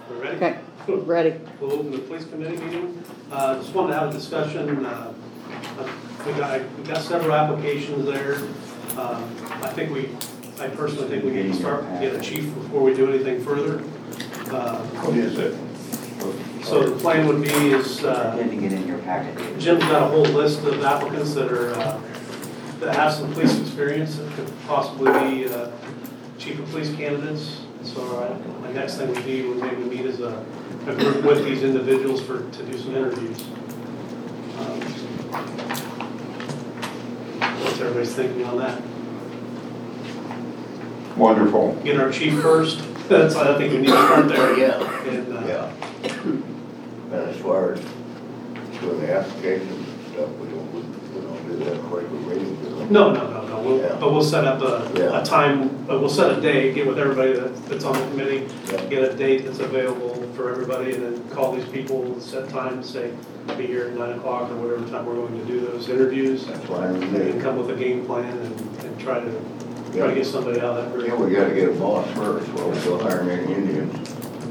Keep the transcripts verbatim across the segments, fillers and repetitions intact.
We ready? Okay, ready. We'll open the police committee meeting. Uh, just wanted to have a discussion. Uh, we got, we got several applications there. Um, I think we, I personally think we need to start, get a chief before we do anything further. Uh, What is it? So the plan would be is, uh, Didn't get in your packet. Jim's got a whole list of applicants that are, uh, that have some police experience that could possibly be uh, chief of police candidates. So uh, my next thing would be, would maybe meet as a, a group with these individuals for, to do some interviews. Um, What's everybody's thinking on that? Wonderful. Get our chief first. That's, I think we need to start there. Yeah. And, uh, Yeah. And as far as doing the application and stuff, we don't, we we don't do that right with meetings, do we? No, no, no, no, we'll, Yeah. but we'll set up a, Yeah. a time, uh, we'll set a day, get with everybody that, that's on the committee, Yeah. get a date that's available for everybody, and then call these people, set time, say, be here at nine o'clock or whatever time we're going to do those interviews. That's fine with And me. come with a game plan and, and try to, try to get somebody out of that Yeah, group. we gotta get a boss first, well, we go hire any Indians.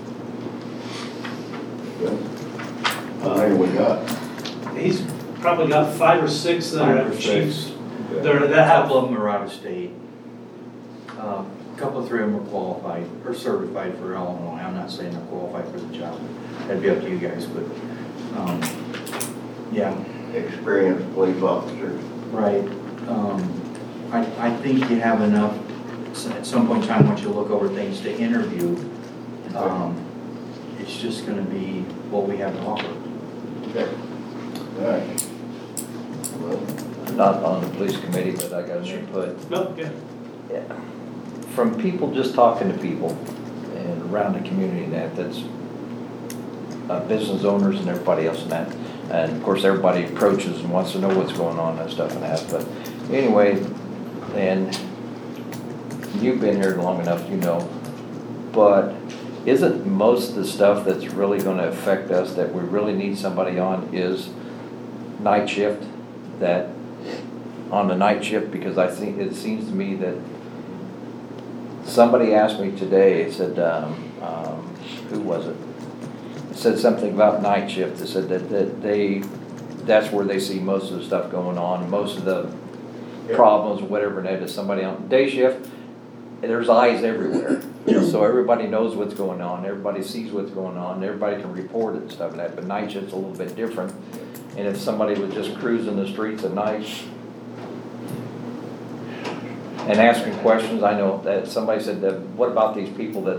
Good. How many we got? He's probably got five or six that are Five or at six. chiefs. Okay. They're, A that have, couple of them are out of state. Um, A couple, three of them are qualified, or certified for Illinois. I'm not saying they're qualified for the job. That'd be up to you guys, but, um, yeah, Experienced police officers. right. Um, I, I think you have enough, s- at some point in time, once you look over things to interview, um, it's just gonna be what we have to offer. Okay. All right. Well, Not on the police committee, but I got an input. no, yeah, Yeah. From people, just talking to people and around the community and that, that's uh, business owners and everybody else and that. And of course, everybody approaches and wants to know what's going on and stuff and that. But anyway, and you've been here long enough, you know. But isn't most of the stuff that's really going to affect us that we really need somebody on is night shift? That on the night shift, because I think it seems to me that somebody asked me today, it said, um, um, who was it? It said something about night shift. It said that, that they, that's where they see most of the stuff going on, most of the problems, whatever, and that is somebody on day shift. There's eyes everywhere, so everybody knows what's going on, everybody sees what's going on, everybody can report it and stuff like that, but night shift's a little bit different. And if somebody was just cruising the streets at night and asking questions, I know that somebody said that, what about these people that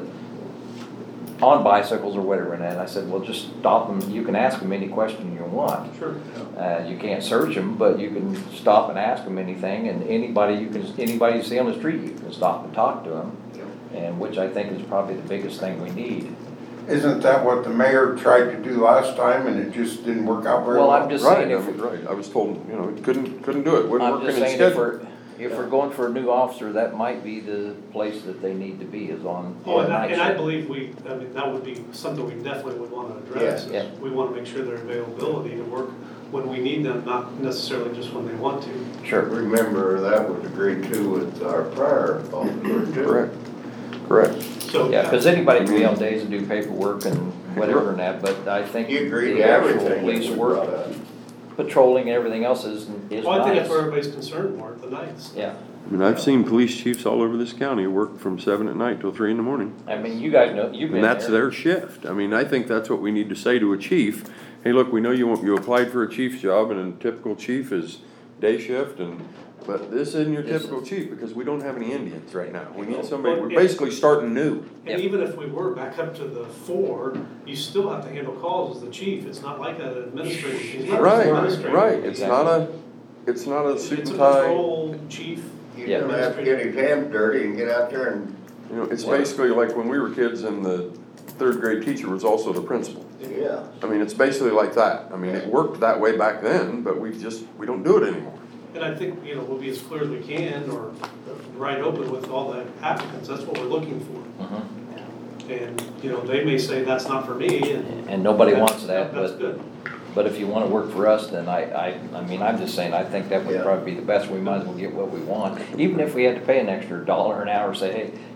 on bicycles or whatever and that, I said, well, just stop them, you can ask them any question you want. sure. Uh, you can't search them, but you can stop and ask them anything, and anybody you can, anybody you see on the street, you can stop and talk to them. And which I think is probably the biggest thing we need. Isn't that what the mayor tried to do last time and it just didn't work out very well? Well, I'm just Right, saying, I if, mean, right, I was told, you know, couldn't, couldn't do it, wouldn't I'm work in just his saying if schedule. we're, if we're going for a new officer, that might be the place that they need to be, is on, Oh, on and I, night and I shift. believe we, I mean, that would be something we definitely would want to address. Yeah, is yeah. We want to make sure their availability to work when we need them, not necessarily just when they want to. Sure. remember, that was agreed to with our prior officer too. Correct, correct. So, Yeah, cause anybody can be on days and do paperwork and whatever and that, but I think He agreed the to actual everything. police that we work, brought up. patrolling and everything else is, is well, I think that's nice. where everybody's concerned more, the nights. Yeah, I mean, I've seen police chiefs all over this county work from seven at night till three in the morning. I mean, you guys know, you've been And that's there. their shift. I mean, I think that's what we need to say to a chief. Hey, look, we know you want, you applied for a chief's job and a typical chief is day shift and, but this isn't your This typical chief because we don't have any Indians right now. We need Well, somebody, we're yeah. basically starting new. And Yep. even if we were back up to the four, you still have to handle calls as the chief. It's not like an administrator. He's not an Right, administrator. right. It's not a, it's not a suit It's a and tie. control chief. He's Yeah. gonna have to get his hands dirty and get out there and, You know, it's basically like when we were kids and the third grade teacher was also the principal. yeah. I mean, it's basically like that. I mean, it worked that way back then, but we just, we don't do it anymore. And I think, you know, we'll be as clear as we can or right open with all the applicants. That's what we're looking for. Mhm. And, you know, they may say that's not for me and. And nobody that's- wants that, That's but, good. but if you wanna work for us, then I, I, I mean, I'm just saying, I think that would Yeah. probably be the best, we might as well get what we want. Even if we had to pay an extra dollar an hour, say, hey,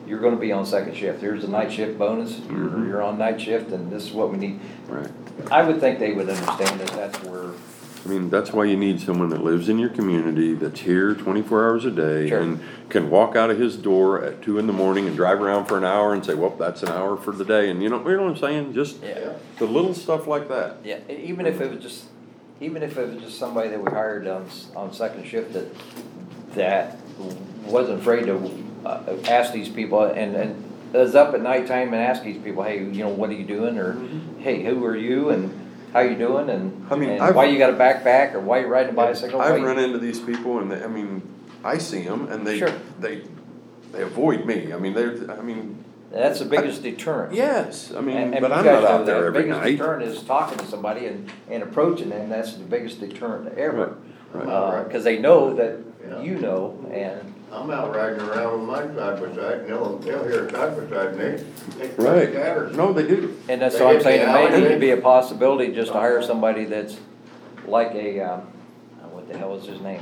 you're gonna be on second shift. Here's a night shift bonus, you're, Mhm. you're on night shift, and this is what we need. Right. I would think they would understand that that's where, I mean, that's why you need someone that lives in your community, that's here twenty-four hours a day, Sure. and can walk out of his door at two in the morning and drive around for an hour and say, well, that's an hour for the day, and you know, you know what I'm saying? Just yeah, the little stuff like that. yeah, e- even if it was just, even if it was just somebody that we hired on, s- on second shift that, that wasn't afraid to, uh, ask these people, and, and is up at nighttime and ask these people, hey, you know, what are you doing, or, hey, who are you, and how you doing, and, I mean, and I've- why you got a backpack, or why you riding a bicycle? why I've you- run into these people and they, I mean, I see them and they, Sure. they, they avoid me. I mean, they're, I mean, That's the biggest deterrent. yes, I And- mean, and but you I'm guys not know out there that. every Biggest night. deterrent is talking to somebody and, and approaching them, that's the biggest deterrent ever. Right, right. Uh, cause they know that Yeah. you know, and, I'm out riding around with my side by side, and they'll, they'll hear a side by side, and they, they Right, scatter. no, they do. and that's They what I'm hit saying, the it may alley. need to be a possibility just to hire somebody that's like a, um, what the hell is his name?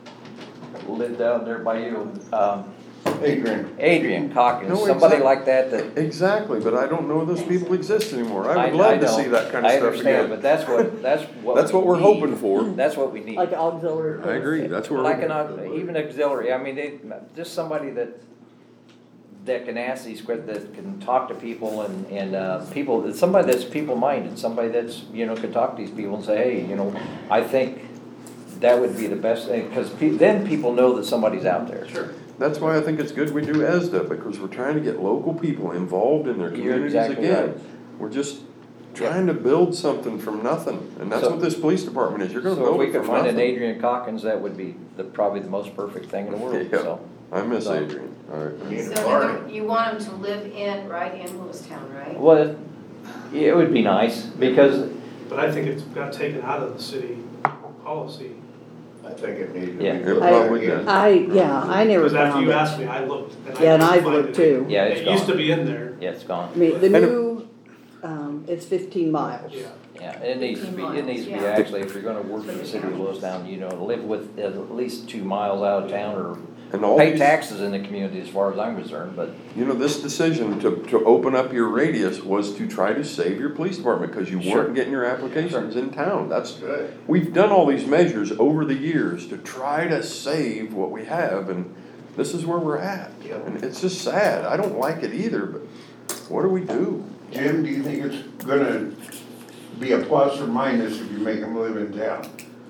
Lived down there by you, um, Adrian, Adrian Calkins, No, somebody exact- like that that. Exactly, but I don't know those people exist anymore. I would I love to know. see that kind of I stuff understand, again. but that's what, that's what. That's what we we're need. hoping for. That's what we need. Like auxiliary. I agree, that's where. Like an, au- even auxiliary, I mean, they, just somebody that, that can ask these questions, that can talk to people and, and, uh, people, somebody that's people-minded, somebody that's, you know, can talk to these people and say, hey, you know, I think that would be the best thing, cause pe- then people know that somebody's out there. Sure. That's why I think it's good we do E S D A, because we're trying to get local people involved in their You're communities exactly again. right. We're just trying to build something from nothing, and that's So- what this police department is, you're gonna So if build we it could from find an nothing. Adrian Calkins, that would be the, probably the most perfect thing in the world, Yeah. so. I miss So- Adrian, alright. Me and So Barney. you- you want them to live in, right in Lewistown, right? Well, it, it would be nice, because, But I think it's got taken out of the city policy. I think it needs to be. Yeah. looked It at probably again. did. I, yeah, I never Because after found you it. asked me, I looked. and I Yeah, and couldn't I've find looked it. too. yeah, it's It used to gone, be in there, yeah, it's gone. I mean, the And it- new, um, it's fifteen miles. yeah. Yeah, and it needs to be, it needs to be Yeah. actually, if you're gonna work for the city of Lewistown, you know, live with, at least two miles out of town, And or all pay these, taxes in the community as far as I'm concerned, but, you know, this decision to, to open up your radius was to try to save your police department, cause you Sure. weren't getting your applications in town, that's, That's right. we've done all these measures over the years to try to save what we have, and this is where we're at. Yep. And it's just sad, I don't like it either, but what do we do? Jim, do you think it's gonna be a plus or minus if you make them live in town?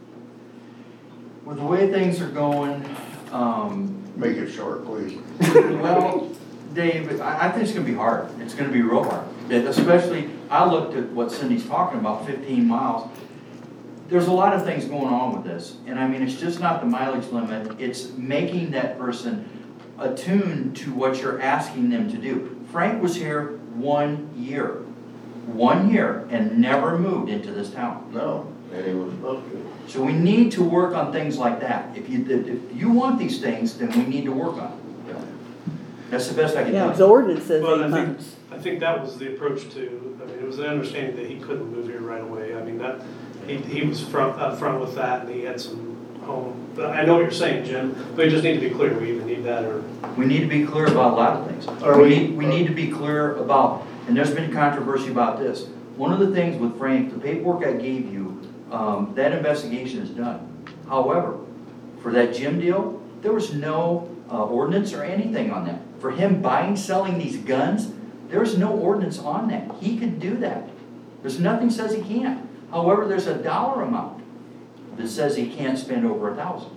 With the way things are going, um, Make it short, please. well, Dave, I, I think it's gonna be hard. It's gonna be real hard. And especially, I looked at what Cindy's talking about, fifteen miles. There's a lot of things going on with this, and I mean, it's just not the mileage limit, it's making that person attuned to what you're asking them to do. Frank was here one year, one year, and never moved into this town. No, and he was supposed to. So we need to work on things like that. If you, if you want these things, then we need to work on it. That's the best I can Yeah, tell the you. ordinance says Well, eight I think, months. I think that was the approach to, I mean, it was the understanding that he couldn't move here right away. I mean, that, he, he was front, upfront with that, and he had some home, but I know what you're saying, Jim, we just need to be clear, we either need that or. We need to be clear about a lot of things. Are We we- need, we need to be clear about, and there's been controversy about this. One of the things with Frank, the paperwork I gave you, um, that investigation is done. However, for that gym deal, there was no uh, ordinance or anything on that. For him buying, selling these guns, there's no ordinance on that. He could do that. There's nothing says he can't. However, there's a dollar amount that says he can't spend over a thousand.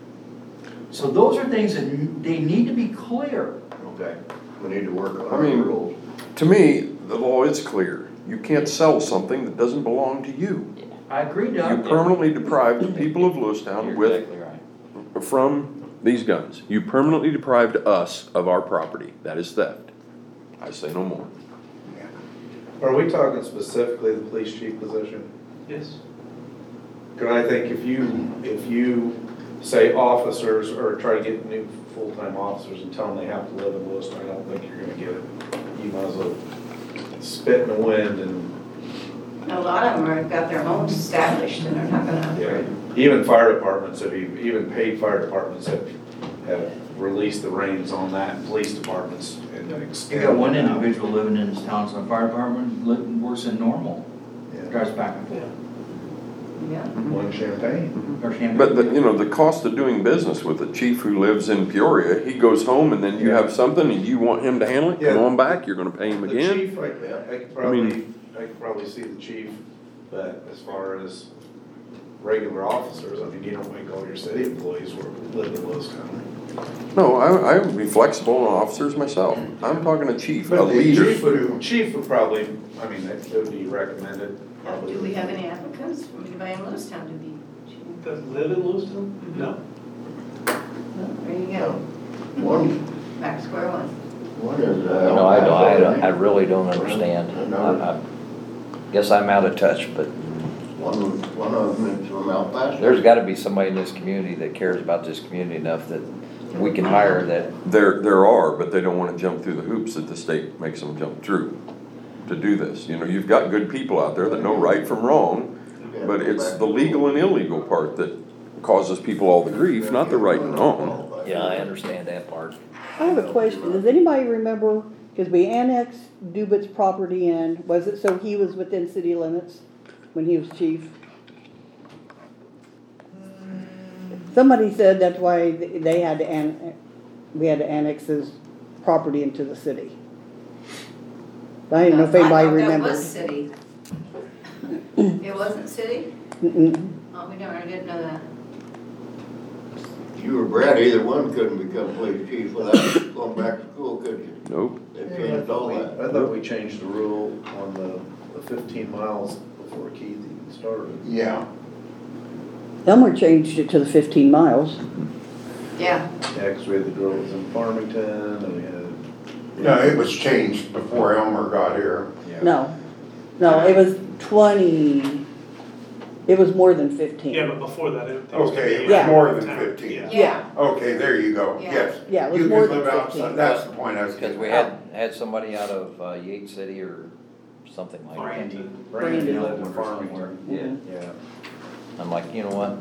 So those are things that n- they need to be clear. Okay, we need to work on I our mean- rules. To me, the law is clear, you can't sell something that doesn't belong to you. I agree, You Doug. permanently deprived the people of Lewistown you're with, exactly right. from these guns. You permanently deprived us of our property, that is theft. I say no more. Are we talking specifically the police chief position? Yes. Because I think if you, if you say officers or try to get new full-time officers and tell them they have to live in Lewiston, I don't think you're gonna get it. You might as well spit in the wind and, A lot of them are, got their homes established and they're not gonna. yeah, even fire departments, have, you- even paid fire departments have, have release the reins on that, police departments and You extend. got one it out. individual living in this town, so the fire department li- works in Normal, Yeah. drives back and forth. Yeah. One Champagne. Or Champaign. But the, you know, the cost of doing business with a chief who lives in Peoria, he goes home and then you have something and you want him to handle it, come Yeah. on back, you're gonna pay him The again? chief, I, I could probably, I could probably see the chief, but as far as regular officers, I mean, you don't make all your city employees work, live in Lewis County. No, I, I would be flexible on officers myself. I'm talking a chief, a But the leader. chief would, chief would probably, I mean, that would be recommended, probably. Do we have any applicants from anybody in Lewistown to be? Does live in Lewiston? No. Well, there you go. One, Back to square one. one is, You uh. know, I don't, I don't, I really don't understand. I, I guess I'm out of touch, but One, one of them is from El Paso. there's gotta be somebody in this community that cares about this community enough that we can hire that. There, there are, but they don't wanna jump through the hoops that the state makes them jump through to do this. You know, you've got good people out there that know right from wrong, but it's the legal and illegal part that causes people all the grief, not the right and wrong. Yeah, I understand that part. I have a question. Does anybody remember, because we annexed Dubit's property in, was it so he was within city limits when he was chief? Somebody said that's why th- they had to an, we had to annex his property into the city. I didn't know if anybody I thought that remembered. was city. It wasn't city? Mm-mm. Oh, we never, I didn't know that. You or Brad, either one couldn't become police chief without going back to school, could you? Nope. They changed all that. I thought we changed the rule on the, the fifteen miles before Keith even started. Yeah, Elmer changed it to the fifteen miles. Yeah. Yeah, cause we had the girls in Farmington and we had. no, it was changed before Elmer got here. Yeah. No, no, it was twenty, it was more than fifteen. Yeah, but before that, it. it was Okay, it was Yeah. more than Town. fifteen. Yeah. Yeah. Okay, there you go, Yeah. yes. Yeah, it was You more could than live outside, fifteen. that's the point I was Because getting we at. had, had somebody out of uh, Yates City or something like that. Brandy. Brandy. Brandy lived in Farmington. Yeah, Yeah. I'm like, you know what?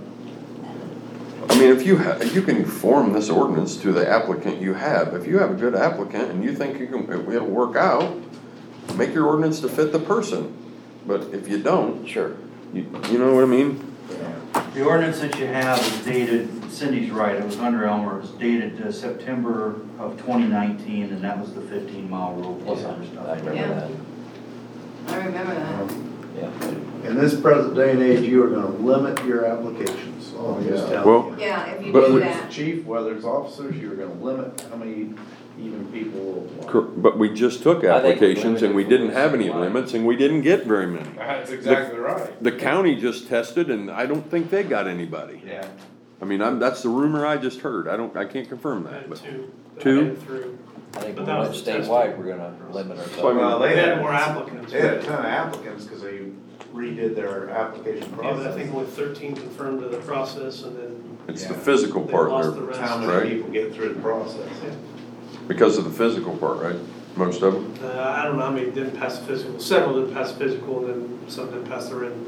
I mean, if you ha- you can form this ordinance to the applicant you have. If you have a good applicant and you think you can, it'll work out, make your ordinance to fit the person. But if you don't, Sure. you, you know what I mean? The ordinance that you have is dated, Cindy's right, it was under Elmer, it was dated uh, September of twenty nineteen, and that was the fifteen mile rule plus other I stuff. remember Yeah. that. I remember that. Yeah. In this present day and age, you are gonna limit your applications, I'm just telling Well, you. Yeah, if you But do we- that. Whether it's chief, whether it's officers, you're gonna limit how many even people will apply. Cor- But we just took I think we applications and we limited didn't for have any citywide. limits and we didn't get very many. That's exactly right. The county just tested and I don't think they got anybody. Yeah. I mean, I'm, that's the rumor I just heard. I don't, I can't confirm I that, had but. two. that Two? made it through. I think But we that went was the test. statewide, we're gonna limit So I ourselves. mean- Well, they They had had more applicants. They had a ton of applicants because they redid their application Yeah, but I process. think only thirteen confirmed to the process and then It's the Yeah. physical they part lost the there, rest. How Right. many people get through the process? Yeah. because of the physical part, right? Most of them? Uh, I don't know how many didn't pass the physical, several didn't pass the physical and then some didn't pass the written.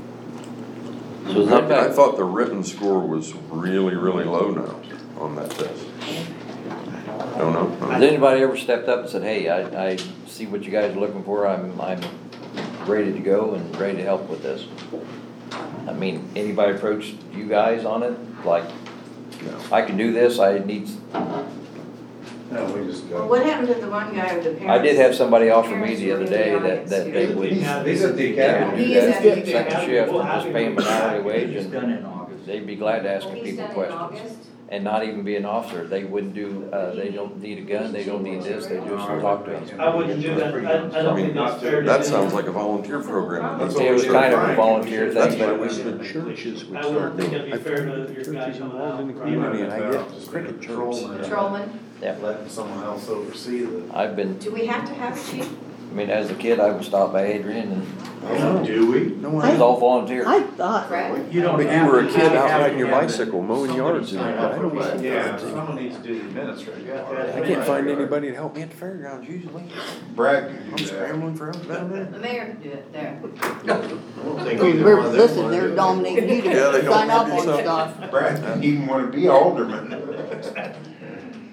So is that I I back, thought the written score was really, really low now on that test. Don't know. has anybody ever stepped up and said, hey, I, I see what you guys are looking for, I'm, I'm ready to go and ready to help with this? I mean, anybody approached you guys on it, like, I can do this, I need, No, we just Well, go. what happened to the one guy with the parents? I did have somebody offer me Parents the were other in the day that, audience that they here. would. He's, he's at the They academy. would do He is that at the second academy. shift We'll and have just him pay them an hourly back. wage It's and done in August. they'd be glad to ask Well, he's people done in questions. August. And not even be an officer, they wouldn't do, uh, they don't need a gun, they don't need this, they just talk to us. I wouldn't do that, I, I don't think that's fair to do. That sounds like a volunteer program. That's It what was we kind should of a find. volunteer That's thing, why but we said churches would I start. wouldn't think it'd be fair to your Churches guy coming involved in the out. community and I Right. get Just cricket patrolman. chirps. Patrolman, yeah, Letting someone else oversee the. I've been, do we have to have a chief? I mean, as a kid, I would stop by Adrian and Oh, do we? No, it was all volunteer. I thought, Brad? You don't But you have were a to- kid you out have riding to your have bicycle, it. mowing Somebody yards and sign I up don't for know. that. Yeah, someone needs to do the administrative. part. I can't find anybody to help me at the fairgrounds usually. Brad I'm can do that. scrambling for help down there. The mayor can do it, there. I don't think either we're, one of them listen, wanna they're do it. dominating you Yeah, they to don't sign wanna off do on something. stuff. Brad didn't even wanna be alderman.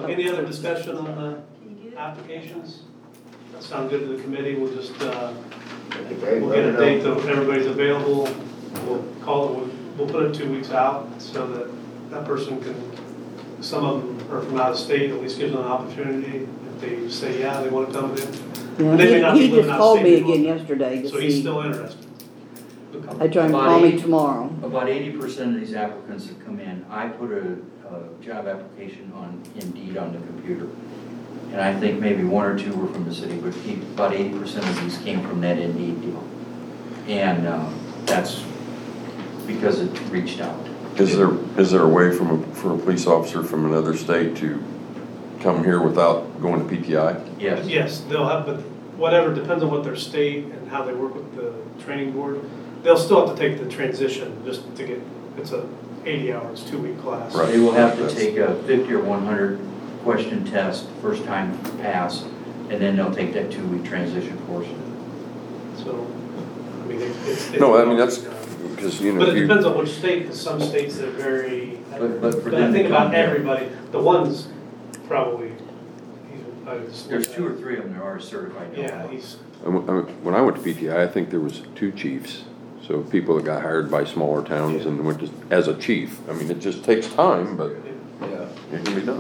any other discussion on the applications? That sound good to the committee? We'll just, uh, Okay, we'll let get a me date know. that everybody's available. We'll call it, we'll, we'll put it two weeks out so that that person can, some of them are from out of state, at least gives them an opportunity. If they say, yeah, they want to come in. Yeah, They may not be He, he living just out of called state me anymore. again yesterday to So he's see. still interested. I tried him to About call me eighty- tomorrow. About eighty percent of these applicants that come in, I put a, a job application on Indeed on the computer. And I think maybe one or two were from the city, but he- about eighty percent of these came from that Indeed deal. And, um, that's because it reached out. Is there, is there a way from a, for a police officer from another state to come here without going to P T I? Yes. Yes, they'll have, but whatever, depends on what their state and how they work with the training board. They'll still have to take the transition just to get, it's a eighty hours, two-week class. Right. They will have to That's- take a fifty or one hundred question test, first time pass, and then they'll take that two-week transition course. So, I mean, it's. it's- No, I mean, that's, because, you know, But if it you, depends on which state, because some states are very, But- but for but I them to think about come here- everybody, the ones probably, he's, I just. There's two or three of them that are certified. Yeah, he's, I w- I w- when I went to P T I, I think there was two chiefs. So people that got hired by smaller towns and went to, as a chief. I mean, it just takes time, but Yeah. it can be done.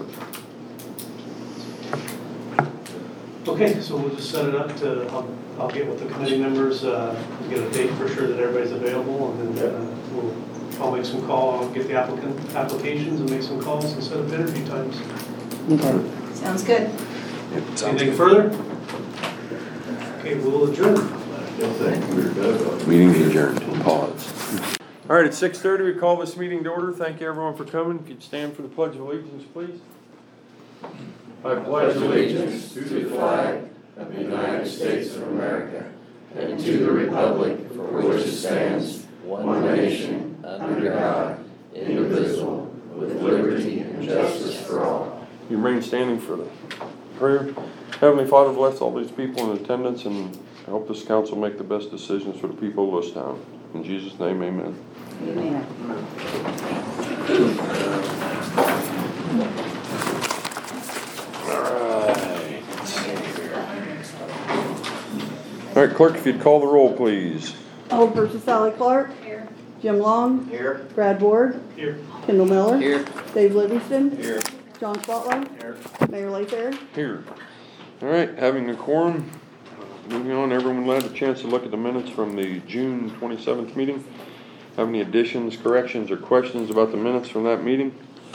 okay, so we'll just set it up to, I'll, I'll get with the committee members, uh, get a date for sure that everybody's available, and then, uh, we'll, I'll make some call, I'll get the applicant, applications and make some calls and set up interview times. Okay. Sounds good. It sounds Anything good. further? Okay, we'll adjourn. Still think we're good. Meeting adjourned. Pause. All right, at six thirty, we call this meeting to order. Thank you, everyone, for coming. If you'd stand for the Pledge of Allegiance, please. I pledge allegiance to the flag of the United States of America and to the republic for which it stands, one nation, under God, indivisible, with liberty and justice for all. You remain standing for the prayer. Heavenly Father, bless all these people in attendance and help this council make the best decisions for the people of this town. In Jesus' name, amen. Amen. All right. All right, clerk, if you'd call the roll, please. Alderperson Sally Clark. Here. Jim Long. Here. Brad Ward. Here. Kendall Miller. Here. Dave Livingston. Here. John Spotlight. Here. Mayor Layfair. Here. All right, having a quorum, moving on, everyone had a chance to look at the minutes from the June twenty-seventh meeting. Have any additions, corrections, or questions about the minutes from that meeting?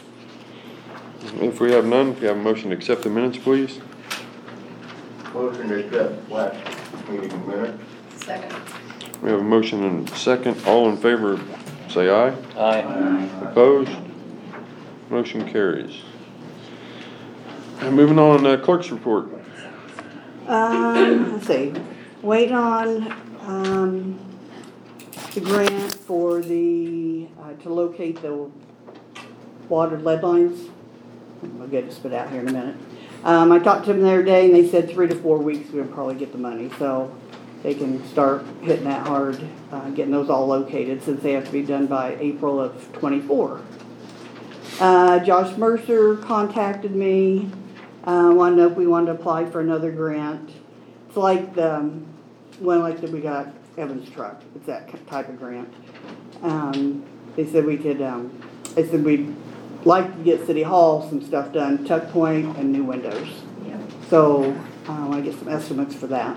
If we have none, if you have a motion to accept the minutes, please. Motion to accept last meeting minute. Second. We have a motion and a second. All in favor, say aye. Aye. Opposed? Motion carries. And moving on, uh, clerk's report. Um, let's see, wait on, um, the grant for the, uh, to locate the water lead lines. I'll get it spit out here in a minute. Um, I talked to them the other day and they said three to four weeks we'll probably get the money, so they can start hitting that hard, uh, getting those all located since they have to be done by April of twenty-four. Uh, Josh Mercer contacted me, uh, wanted to know if we wanted to apply for another grant. It's like the um, one like that we got Evans truck. It's that ki- type of grant. Um, they said we could. Um, they said we'd like to get City Hall some stuff done, tuck point and new windows. Yeah. So uh, I want to get some estimates for that.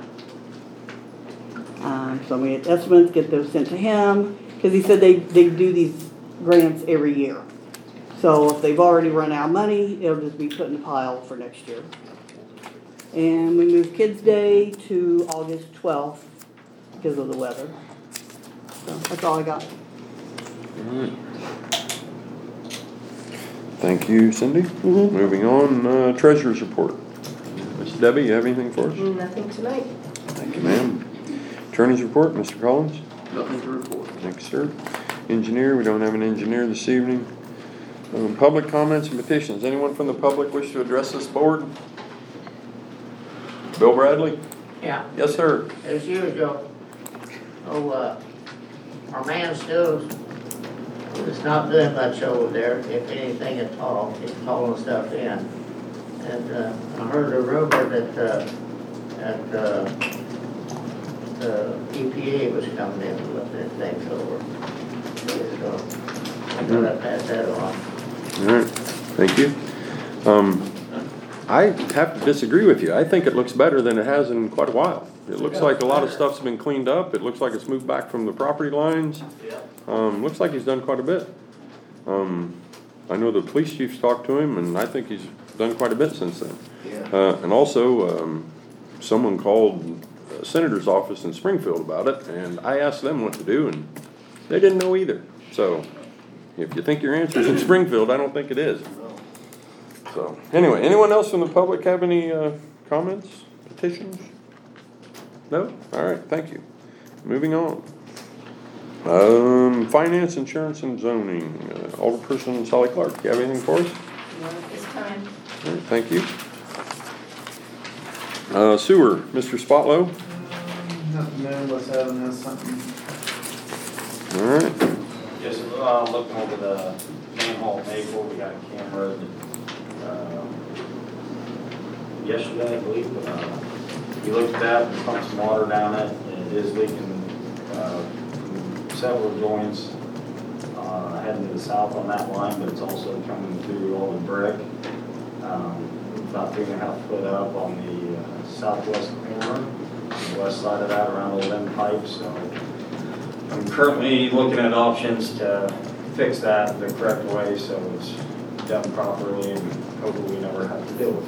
Um, so we get estimates, get those sent to him because he said they they do these grants every year. So if they've already run out of money, it'll just be put in the pile for next year. And we moved Kids Day to August twelfth because of the weather. So that's all I got. All right. Thank you, Cindy. Mhm. Moving on, uh, treasurer's report. Miss Debbie, you have anything for us? Nothing tonight. Thank you, ma'am. Attorney's report, Mister Collins. Nothing to report. Thank you, sir. Engineer, we don't have an engineer this evening. Um, public comments and petitions. Anyone from the public wish to address this board? Bill Bradley? Yeah, Yes, sir. as usual. Oh, uh, our man Stu is not doing much over there, if anything at all. He's hauling stuff in. And, uh, I heard a rumor that, uh, that, uh, the E P A was coming in to look at things over. So, I'm gonna pass that on. All right, thank you. Um, I have to disagree with you. I think it looks better than it has in quite a while. It looks like a lot of stuff's been cleaned up. It looks like it's moved back from the property lines. Um, looks like he's done quite a bit. Um, I know the police chief's talked to him, and I think he's done quite a bit since then. Yeah. Uh, and also, um, someone called the senator's office in Springfield about it, and I asked them what to do, and they didn't know either. So, if you think your answer's in Springfield, I don't think it is. So, anyway, anyone else from the public have any, uh, comments, petitions? No? All right, thank you. Moving on. Um, finance, insurance, and zoning. Uh, Alderperson Sally Clark, you have anything for us? No, at this time. All right, thank you. Uh, sewer, Mister Spotlow. Nothing new, unless Evan has something. All right. Just, uh, looking over the manhole at Maple, we got a camera, uh, yesterday, I believe, uh, we looked at that, we pumped some water down it, and it is leaking, uh, from several joints, uh, heading to the south on that line, but it's also coming through all the brick. Um, about three and a half foot up on the uh, southwest corner, on the west side of that, around all them pipes, so. I'm currently looking at options to fix that the correct way so it's done properly and hopefully we never have to deal with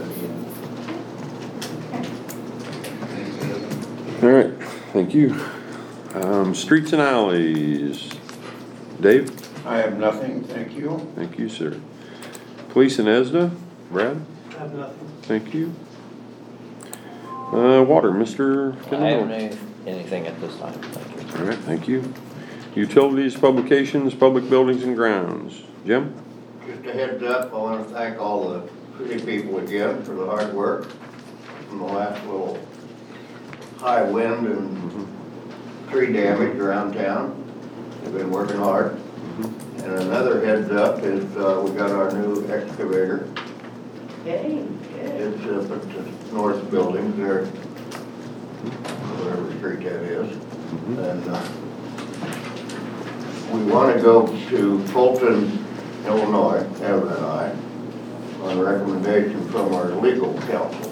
it again. All right, thank you. Um, streets and alleys. Dave? I have nothing, thank you. Thank you, sir. Police and E S D A? Brad? I have nothing. Thank you. Uh, water, Mister I haven't Kendall? any, anything at this time, thank you. All right, thank you. Utilities, publications, public buildings and grounds. Jim? Just a heads up, I want to thank all the city people again for the hard work from the last little high wind and tree damage around town. They've been working hard. And another heads up is uh, we got our new excavator. Yay, good. It's up at the north building there, whatever street that is. And uh, we want to go to Fulton, Illinois, Evan and I, on recommendation from our legal counsel.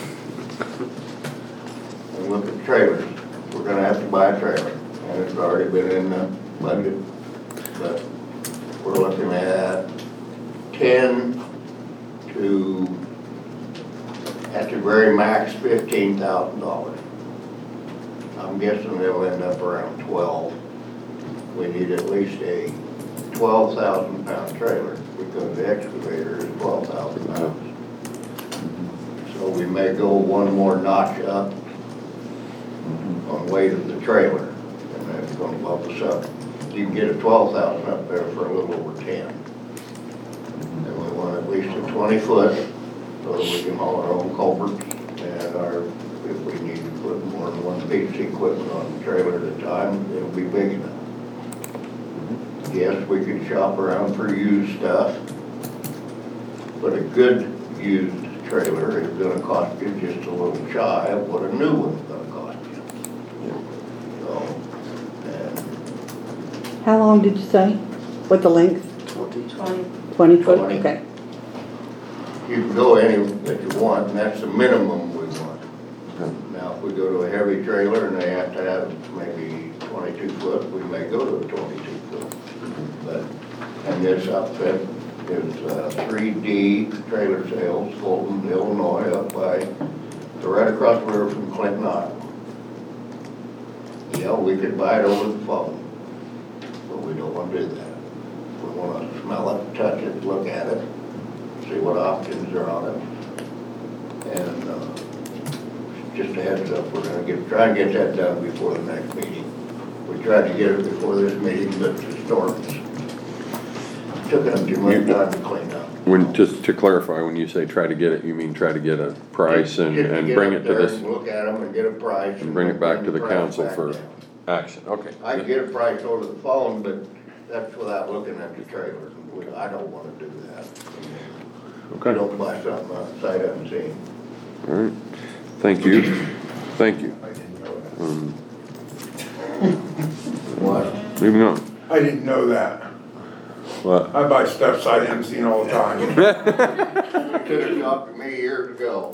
And look at trailers. We're going to have to buy a trailer, and it's already been in the budget. But we're looking at ten to, at the very max, fifteen thousand dollars. I'm guessing they'll end up around twelve. We need at least a twelve thousand pound trailer because the excavator is twelve thousand pounds. So we may go one more notch up on weight of the trailer, and that's going to bump us up. You can get a twelve thousand up there for a little over ten. And we want at least a twenty foot so that we can haul our own culverts and our, if we need to put more than one piece of equipment on the trailer at a time, it'll be big enough. Yes, we could shop around for used stuff, but a good used trailer is gonna cost you just a little shy of what a new one's gonna cost you. So, and How long did you say? What the length? Twenty. Twenty foot? twenty. Okay. you can go any that you want, and that's the minimum we want. Now, if we go to a heavy trailer and they have to have maybe twenty-two foot, we may go to a twenty-two foot. But, and this outfit is uh, three D Trailer Sales, Fulton, Illinois, up by, they're right across the river from Clinton, Iowa. Yeah, we could buy it over the phone, but we don't want to do that. We want to smell it, touch it, look at it, see what options are on it. And uh, just a heads up, we're going to get, try and get that done before the next meeting. We tried to get it before this meeting, but the storms took up too much time to clean up. When, just to clarify, when you say try to get it, you mean try to get a price and, Just and get bring up it to there this, and look at them and get a price. and bring it back to the price council back for down. action, okay. I can get a price over the phone, but that's without looking at the trailer. I don't want to do that. Okay. Don't buy something outside of the scene. All right, thank you, thank you. I didn't know that. Um, What? moving on. I didn't know that. What? I buy stuff sight unseen all the time. You could have talked to me years ago.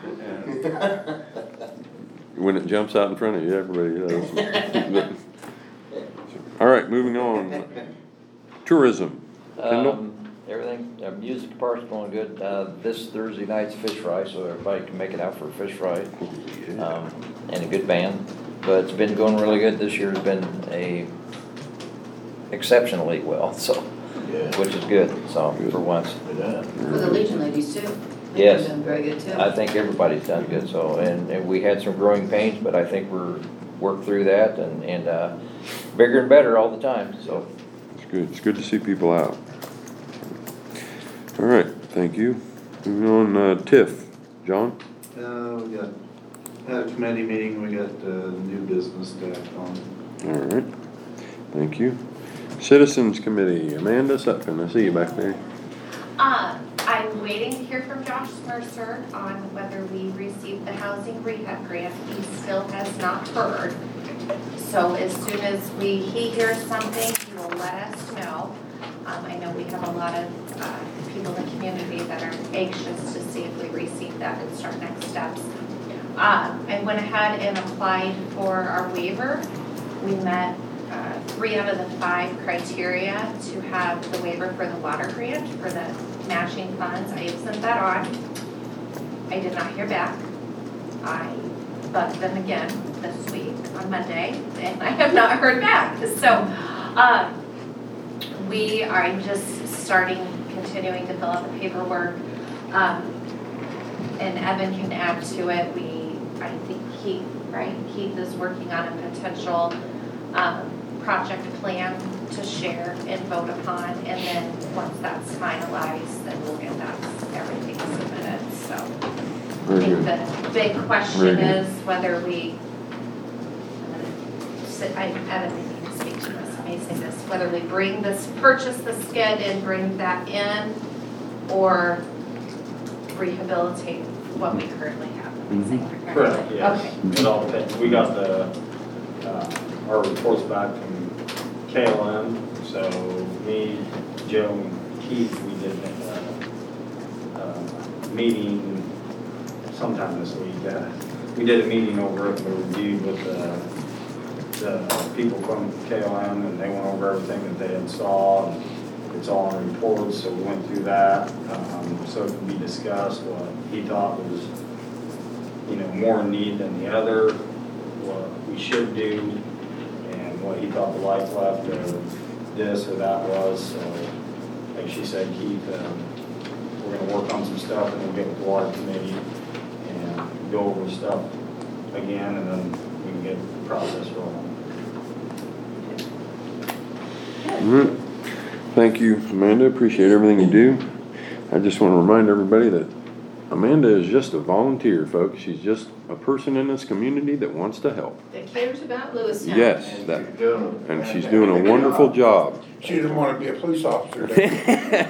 When it jumps out in front of you, everybody does. All right, moving on. Tourism. Kendall? Um, everything, uh, music part's going good. Uh, this Thursday night's fish fry, so everybody can make it out for a fish fry. Um, and a good band, but it's been going really good. This year's been a exceptionally well, so, Yeah. which is good, so, for once. For the Legion ladies too. They've Yes. been very good too. I think everybody's done good, so, and, and we had some growing pains, but I think we're worked through that and, and, uh, bigger and better all the time, so. It's good, it's good to see people out. All right, thank you. Moving on, uh, TIF. John? Uh, we got, had a committee meeting, we got, uh, new business tacked on. All right, thank you. Citizens Committee, Amanda Sutphin, I see you back there. Um, I'm waiting to hear from Josh Mercer on whether we received the housing rehab grant. He still has not heard. So as soon as we, he hears something, he will let us know. Um, I know we have a lot of, uh, people in the community that are anxious to see if we receive that and start next steps. Um, I went ahead and applied for our waiver. We met uh, three out of the five criteria to have the waiver for the water grant for the matching funds. I have sent that on. I did not hear back. I bugged them again this week on Monday, and I have not heard back. So um, we are I'm just starting, continuing to fill out the paperwork. Um, and Evan can add to it. We, I think Keith, right? Keith is working on a potential um, project plan to share and vote upon, and then once that's finalized, then we'll get that, everything submitted, so. I Very think good. the big question Very good. is whether we, I'm gonna sit, I, Evan, I need to speak to this, I may say this, whether we bring this, purchase the skid and bring that in, or rehabilitate what we currently have. Am I saying that correctly? Correct, yes. Okay. It all depends. We got the, uh, our reports back from K L M, so me, Joe, and Keith, we did a, uh, meeting sometime this week. Uh, We did a meeting over at the review with the, the people from K L M, and they went over everything that they had saw, and it's all in reports, so we went through that. Um, so it could be discussed what he thought was, you know, more in need than the other, what we should do, and what he thought the life left of this or that was. So, like she said, Keith, um, we're gonna work on some stuff, and then get with the water committee and go over stuff again, and then we can get the process rolling. All right. Thank you, Amanda. Appreciate everything you do. I just want to remind everybody that Amanda is just a volunteer, folks. She's just a person in this community that wants to help. That cares about Lewistown. Yes, that, and she's doing a wonderful job. She didn't want to be a police officer. did she?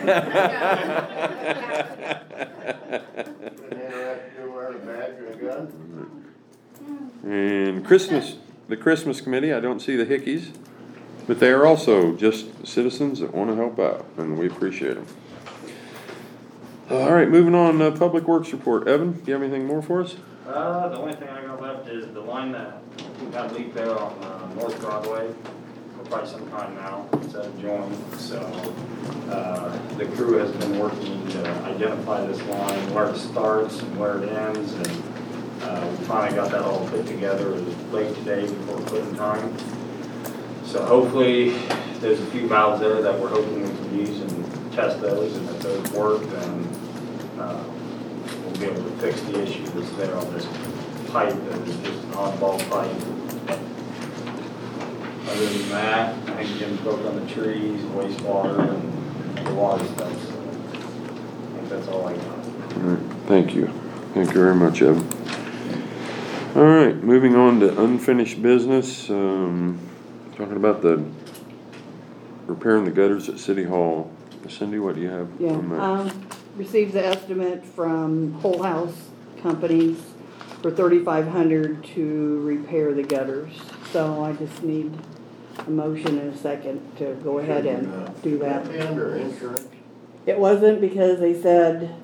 And Christmas, the Christmas committee, I don't see the Hickeys, but they are also just citizens that want to help out, and we appreciate them. All right, moving on, uh, Public Works report. Evan, do you have anything more for us? Uh, the only thing I got left is the line that got leaked there on, uh, North Broadway for quite some time now. It's at a joint, so, uh, the crew has been working to identify this line, where it starts and where it ends, and, uh, we finally got that all put together. It was late today before quitting time. So hopefully, there's a few valves there that we're hoping we can use and test those, and if those work, then, uh, we'll be able to fix the issue that's there on this pipe that is just an oddball pipe. Other than that, I think Jim spoke on the trees, wastewater, and the water stuff, so I think that's all I got. All right, thank you. Thank you very much, Evan. All right, moving on to unfinished business. Um, talking about the repairing the gutters at City Hall. Cindy, what do you have Yeah, on that? um, received the estimate from Whole House Companies for thirty-five hundred to repair the gutters. So I just need a motion and a second to go ahead and do that. Under insurance. It wasn't because they said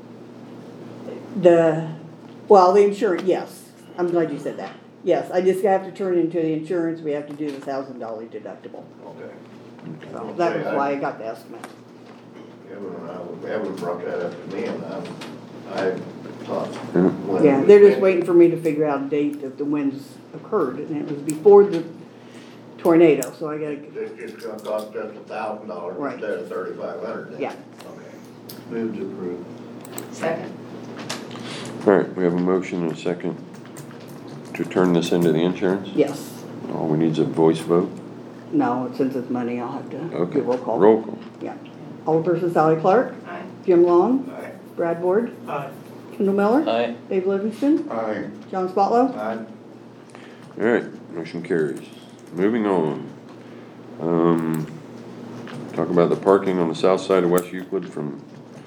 the, well, the insurance, yes. I'm glad you said that. Yes, I just have to turn it into the insurance. We have to do the thousand dollar deductible. Okay. So that was why I got the estimate. Evan and I, Evan brought that up to me and I, I thought. when Yeah, we they're just went- waiting for me to figure out a date that the winds occurred, and it was before the tornado, so I gotta, It's just gonna cost us a thousand dollars Right. instead of thirty-five hundred. yeah. Okay. Move to approve. Second. All right, we have a motion and a second to turn this into the insurance? Yes. All we need is a voice vote? No, since it's money, I'll have to Okay. do roll call. Roll call. Yeah. Alderperson Sally Clark, Aye. Jim Long, Aye. Brad Ward, Aye. Kendall Miller, Aye. Dave Livingston, Aye. John Spotlow. Aye. All right, motion carries. Moving on. Um, talk about the parking on the south side of West Euclid from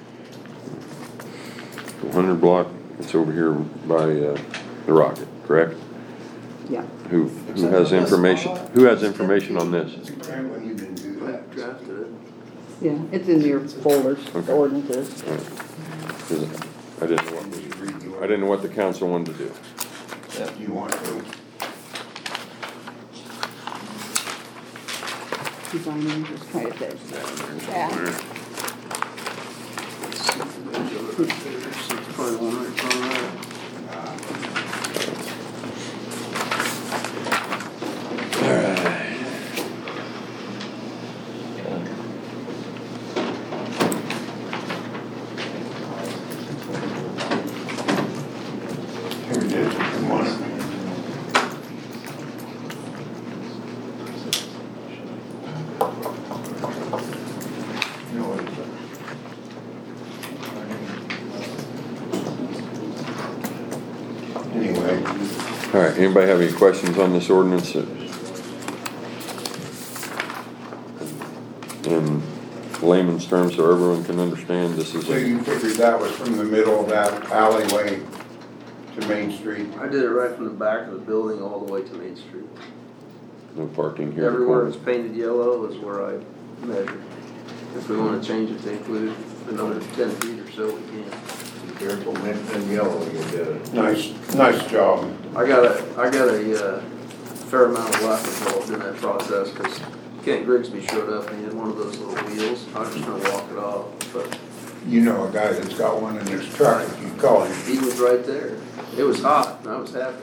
the hundred block. It's over here by, uh, the Rocket, correct? Yeah. Who, who has information, who has information on this? Apparently you didn't do that. Drafted it. Yeah, it's in your folders, the Okay. ordinances. All right. 'Cause I didn't know what, I didn't know what the council wanted to do. Do you want to? Designing, just kind of says. Yeah. Here it is, come on. No, it's, uh, Anyway, All right, anybody have any questions on this ordinance? In layman's terms, so everyone can understand, this is so a, you figured that was from the middle of that alleyway to Main Street? I did it right from the back of the building all the way to Main Street. no parking here. in the Everywhere corner. it's painted yellow is where I measured. If we want to change it to include another ten feet or so, we can. Be careful, mentioning yellow, you did it. Nice, nice job. I got a, I got a uh, fair amount of luck involved in that process because Kent Grigsby showed up and he had one of those little wheels. I was just gonna walk it off, but You know a guy that's got one in his truck, if you call him. he was right there. It was hot and I was happy.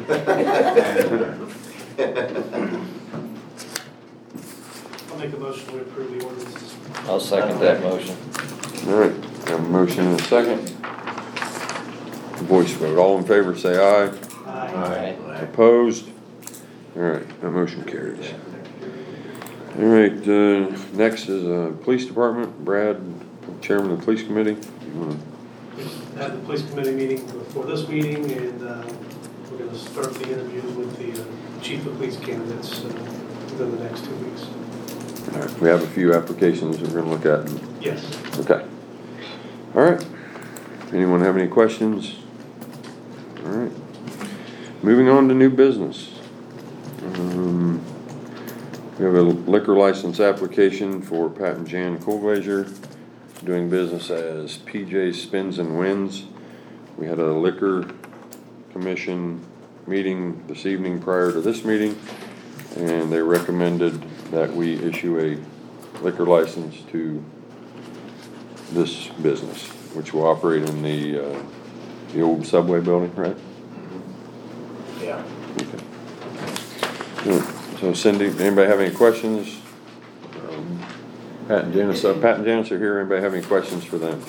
I'll make a motion to approve the ordinances. I'll second that motion. All right, have a motion and a second. Voice vote, all in favor say aye. Aye. Opposed? All right, that motion carries. All right, uh, next is, uh, Police Department, Brad, Chairman of the Police Committee. You wanna- Had the police committee meeting before this meeting, and uh, we're going to start the interviews with the uh, chief of police candidates uh, within the next two weeks. All right, we have a few applications we're gonna look at. Yes. Okay. All right. Anyone have any questions? All right. Moving on to new business. Um, We have a liquor license application for Pat and Jan Kohlweiser, doing business as P J Spins and Wins. We had a liquor commission meeting this evening prior to this meeting, and they recommended that we issue a liquor license to this business, which will operate in the, uh, the old Subway building, right? Yeah. Okay. Good. So Cindy, anybody have any questions? Um, Pat and Janice, uh, Pat and Janice are here, anybody have any questions for them?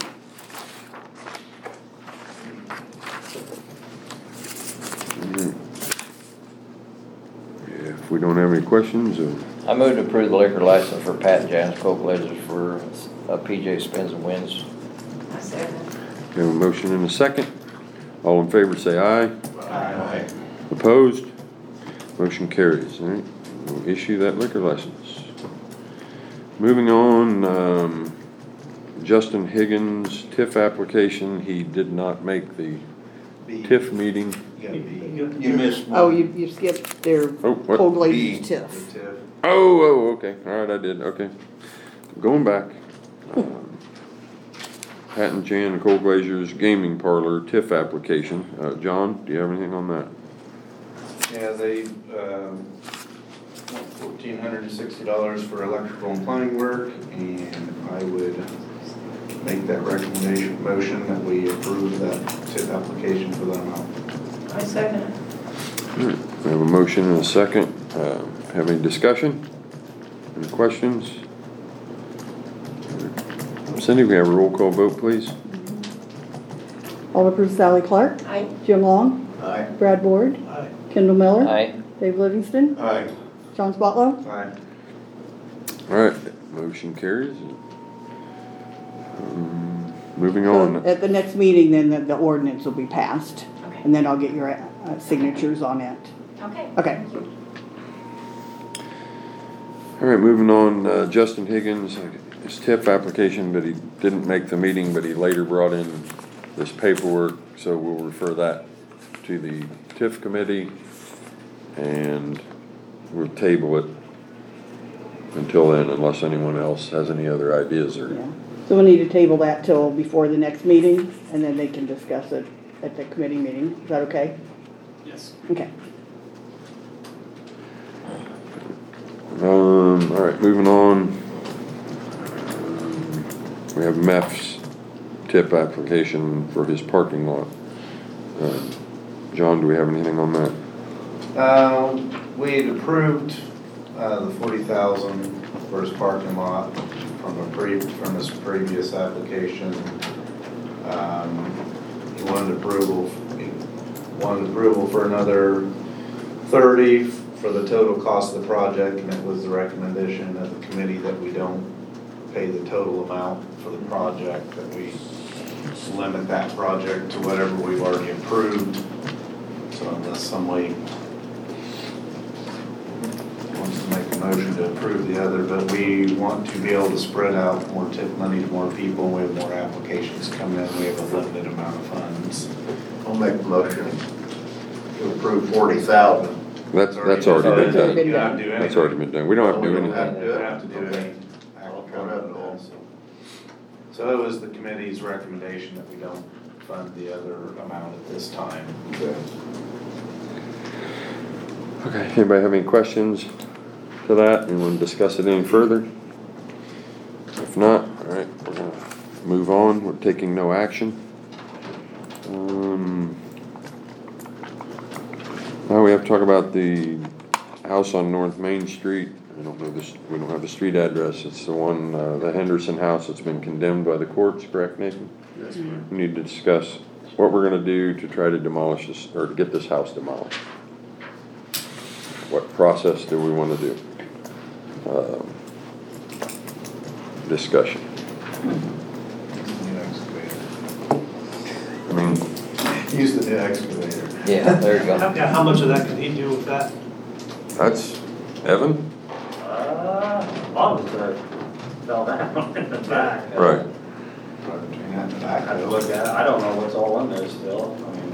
Mhm. Yeah, if we don't have any questions, uh, I move to approve the liquor license for Pat and Janice Kohlweiser for uh, P J Spins and Wins. I second. we have a motion and a second. All in favor say aye. Aye. Opposed? Motion carries, all right? We'll issue that liquor license. Moving on, um, Justin Higgins TIF application, he did not make the B. TIF meeting. You gotta be. You missed one. Oh, you, you skipped their Oh, what? old lady's B. tiff. TIF. Oh, oh, okay, all right, I did, okay. Going back. Um, Pat and Jan and Cold Glazers Gaming Parlor TIF application. Uh, John, do you have anything on that? Yeah, they, um, fourteen hundred and sixty dollars for electrical and plumbing work, and I would make that recommendation, motion that we approve that TIF application for that amount. I second it. Hmm, We have a motion and a second. Uh, Have any discussion? Any questions? Cindy, we have a roll call vote, please. Alderperson Sally Clark. Aye. Jim Long. Aye. Brad Ward. Aye. Kendall Miller. Aye. Dave Livingston. Aye. John Spotlow. Aye. All right, motion carries. Um, Moving So on. at the next meeting, then the, the ordinance will be passed. Okay. And then I'll get your uh, signatures on it. Okay. Okay. Thank you. All right, moving on, uh, Justin Higgins, uh, his TIF application, but he didn't make the meeting, but he later brought in this paperwork, so we'll refer that to the TIF committee, and we'll table it until then, unless anyone else has any other ideas or. Yeah. So we'll need to table that till before the next meeting, and then they can discuss it at the committee meeting. Is that okay? Yes. Okay. Um, all right, moving on. We have M E F's TIP application for his parking lot. Um, John, do we have anything on that? Um, we had approved, uh, the forty thousand for his parking lot from a pre, from his previous application. Um, he wanted approval, he wanted approval for another thirty for the total cost of the project, and it was the recommendation of the committee that we don't pay the total amount for the project, that we limit that project to whatever we've already approved. So unless somebody wants to make a motion to approve the other, but we want to be able to spread out more tip money to more people. We have more applications coming in. We have a limited amount of funds. I'll make a motion to approve forty thousand. That's, that's already been done. You don't have to do anything. That's already been done. We don't have to do We don't anything. You don't have to do any action on it. So it was the committee's recommendation that we don't fund the other amount at this time. Okay, anybody have any questions to that? Anyone discuss it any further? If not, all right, we're gonna move on. We're taking no action. Um, now we have to talk about the house on North Main Street. I don't know this, we don't have the street address. It's the one, uh, the Henderson house that's been condemned by the courts, correct, Nathan? That's correct. We need to discuss what we're gonna do to try to demolish this, or to get this house demolished. What process do we wanna do? Um, Discussion. New excavator. I mean, Use the new excavator. Yeah, there you go. Yeah, how much of that can he do with that? that's, Evan? Uh, Bob was there, fell down in the back. Right. Between that and the I back, had to look at it, I don't know what's all in there still, I mean,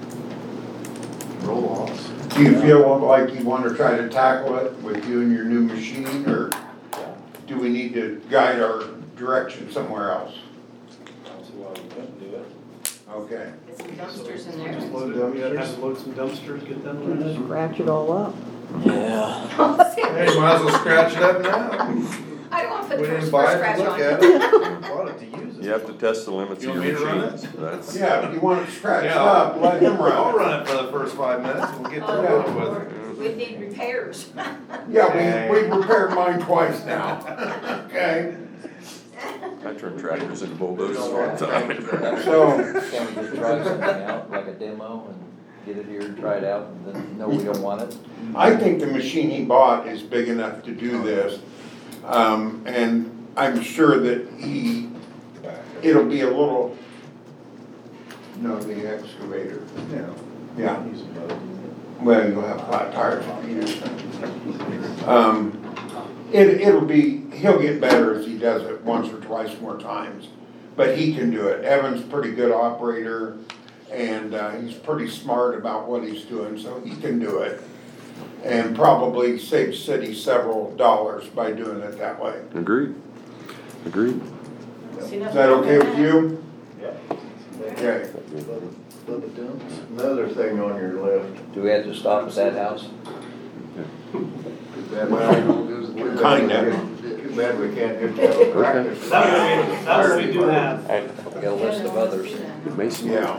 roll offs. Do you feel like you wanna try to tackle it with you and your new machine, or do we need to guide our direction somewhere else? I don't see why we couldn't do it. Okay. There's some dumpsters in Just there. load it, we gotta have to load some dumpsters, get them loaded. Scratch it all up. Yeah. Hey, you might as well scratch it up now. I don't want to put We the didn't first buy it scratch to on look at it. it. We bought it to use it. You have to test the limits You of want your me to run machines. That's, Yeah, if you want it scratched Yeah, up, let him I'll run it. run it for the first five minutes, we'll get through Oh, it with Lord. We need repairs. Yeah, we, we've repaired mine twice now. Okay, I turn tractors into bulldozers all the time. so, Can we just try something out, like a demo, and get it here and try it out, and then no, we don't want it? I think the machine he bought is big enough to do this. Um, and I'm sure that he, it'll be a little, no, the excavator. Yeah. Yeah. Use a boat. Well, you'll have flat tires on either side. Um, it, it'll be, he'll get better as he does it once or twice more times. But he can do it. Evan's a pretty good operator, and uh, he's pretty smart about what he's doing, so he can do it. And probably save city several dollars by doing it that way. Agreed. Agreed. Is that okay with you? Yeah. Okay. Another thing on your list. Do we have to stop at that house? Too bad we don't- too bad we Kinda. can't- Too bad we can't just have a practice. That would, that would we do have. I got a list of others. Mason. Yeah.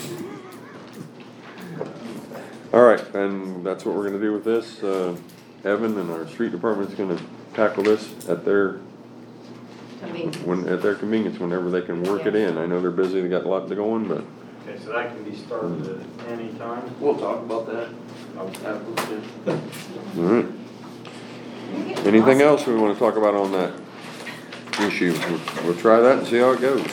All right, and that's what we're gonna do with this. Uh, Evan and our street department's gonna tackle this at their, when, at their convenience, whenever they can work it in. I know they're busy, they got a lot to go on, but Okay, so that can be started at any time? We'll talk about that. Absolutely. all right. Anything else we wanna talk about on that issue? We'll, we'll try that and see how it goes.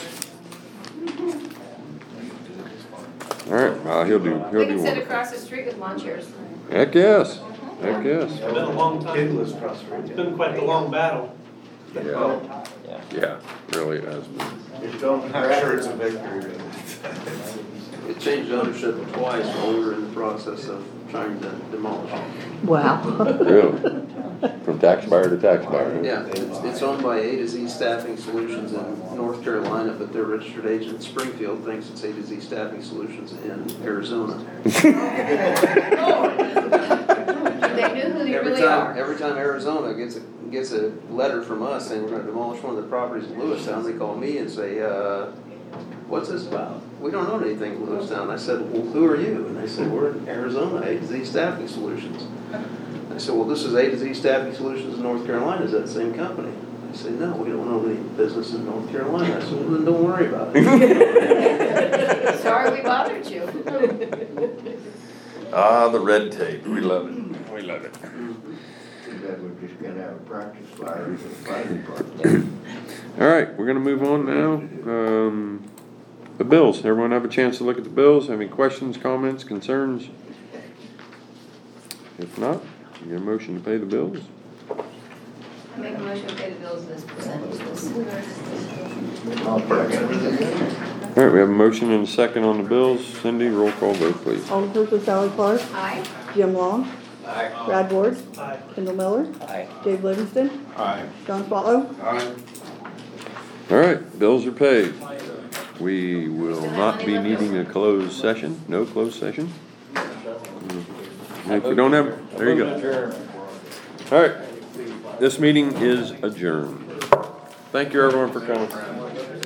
All right, uh, he'll do, he'll We do can sit one. across the street with lawn chairs. Heck, yes, heck, yes. It's been a long time. Kid lives across the street. It's been quite the long battle. Yeah, yeah, really it has been. Just don't I'm sure it's a victory, It changed ownership twice while we were in the process of trying to demolish it. Wow. Really? From tax buyer to tax buyer. Yeah, it's, it's owned by A to Z Staffing Solutions in North Carolina, but their registered agent in Springfield thinks it's A to Z Staffing Solutions in Arizona. They knew who they Every really time, are. every time Arizona gets a, gets a letter from us saying we're gonna demolish one of the properties in Lewistown, they call me and say, uh, what's this about? We don't own anything in Lewistown. I said, well, who are you? And they said, we're in Arizona, A to Z Staffing Solutions. I said, well, this is A to Z Staffing Solutions in North Carolina. Is that the same company? I said, no, we don't own any business in North Carolina. I said, well, then don't worry about it. Sorry we bothered you. Ah, the red tape, we love it, we love it. Too bad we're just gonna have a practice fire with the fire department. All right, we're gonna move on now. Um, the bills, everyone have a chance to look at the bills? Have any questions, comments, concerns? If not, you get a motion to pay the bills? I make a motion to pay the bills as presented. I'll second. All right, we have a motion and a second on the bills. Cindy, roll call vote, please. Alderperson Sally Clark, Aye. Jim Long, Aye. Brad Ward, Aye. Kendall Miller, Aye. Dave Livingston, Aye. John Swallow. Aye. All right, bills are paid. We will not be needing a closed session, no closed session. If we don't have, there you go. All right, this meeting is adjourned. Thank you everyone for coming.